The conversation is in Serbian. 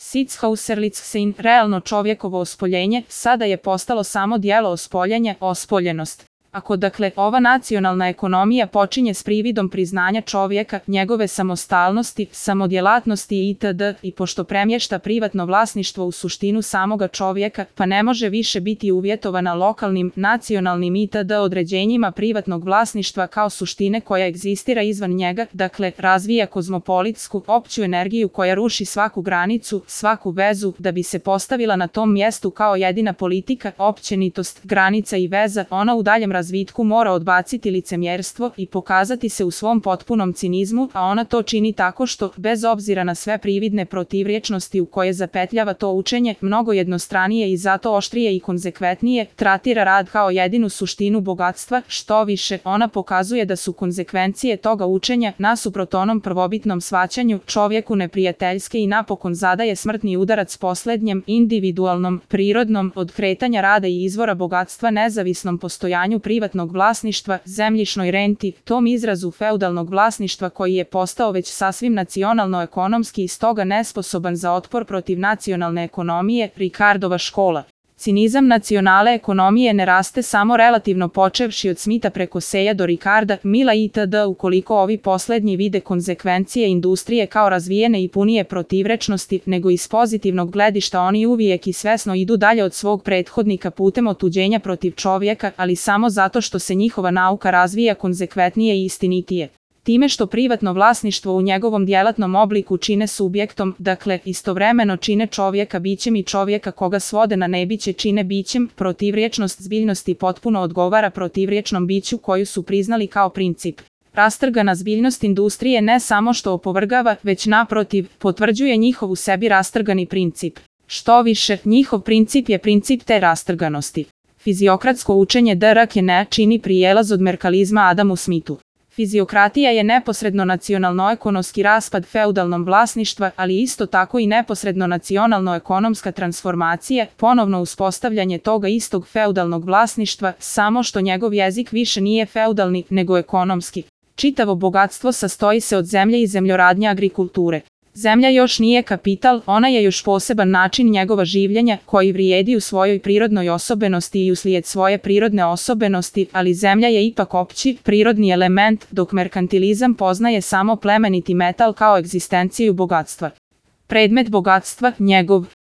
Sitzhauserlichsein, realno čovjekovo ospoljenje, sada je postalo samo dijelo ospoljenja, ospoljenost. Ako dakle ova nacionalna ekonomija počinje s prividom priznanja čovjeka, njegove samostalnosti, samodjelatnosti itd. I pošto premješta privatno vlasništvo u suštinu samoga čovjeka, pa ne može više biti uvjetovana lokalnim, nacionalnim itd. Određenjima privatnog vlasništva kao suštine koja egzistira izvan njega, dakle razvija kozmopolitsku, opću energiju koja ruši svaku granicu, svaku vezu, da bi se postavila na tom mjestu kao jedina politika, općenitost, granica i veza, ona u daljem razvitku mora odbaciti licemjerstvo i pokazati se u svom potpunom cinizmu, a ona to čini tako što, bez obzira na sve prividne protivrječnosti u koje zapetljava to učenje, mnogo jednostranije i zato oštrije i konzekventnije, tratira rad kao jedinu suštinu bogatstva, što više, ona pokazuje da su konzekvencije toga učenja, nasuprot onom prvobitnom shvaćanju, čovjeku neprijateljske i napokon zadaje smrtni udarac posljednjem, individualnom, prirodnom, od kretanja rada i izvora bogatstva nezavisnom postojanju privatnog vlasništva, zemljišnoj renti, tom izrazu feudalnog vlasništva koji je postao već sasvim nacionalno-ekonomski i stoga nesposoban za otpor protiv nacionalne ekonomije, Ricardova škola. Cinizam nacionale ekonomije ne raste samo relativno počevši od Smitha preko Seja do Ricarda, Mila itd. Ukoliko ovi posljednji vide konzekvencije industrije kao razvijene i punije protivrečnosti, nego iz pozitivnog gledišta oni uvijek i svesno idu dalje od svog prethodnika putem otuđenja protiv čovjeka, ali samo zato što se njihova nauka razvija konzekventnije i istinitije. Time što privatno vlasništvo u njegovom djelatnom obliku čine subjektom, dakle, istovremeno čine čovjeka bićem i čovjeka koga svode na nebiće čine bićem, protivrječnost zbiljnosti potpuno odgovara protivrječnom biću koju su priznali kao princip. Rastrgana zbiljnost industrije ne samo što opovrgava, već naprotiv, potvrđuje njihov u sebi rastrgani princip. Što više, njihov princip je princip te rastrganosti. Fiziokratsko učenje Durkheima čini prijelaz od merkalizma Adamu Smithu. Fiziokratija je neposredno nacionalno-ekonomski raspad feudalnom vlasništva, ali isto tako i neposredno nacionalno-ekonomska transformacija, ponovno uspostavljanje toga istog feudalnog vlasništva, samo što njegov jezik više nije feudalni, nego ekonomski. Čitavo bogatstvo sastoji se od zemlje i zemljoradnje agrikulture. Zemlja još nije kapital, ona je još poseban način njegova življenja koji vrijedi u svojoj prirodnoj osobenosti i uslijed svoje prirodne osobenosti, ali zemlja je ipak opći, prirodni element, dok merkantilizam poznaje samo plemeniti metal kao egzistenciju bogatstva. Predmet bogatstva, njegov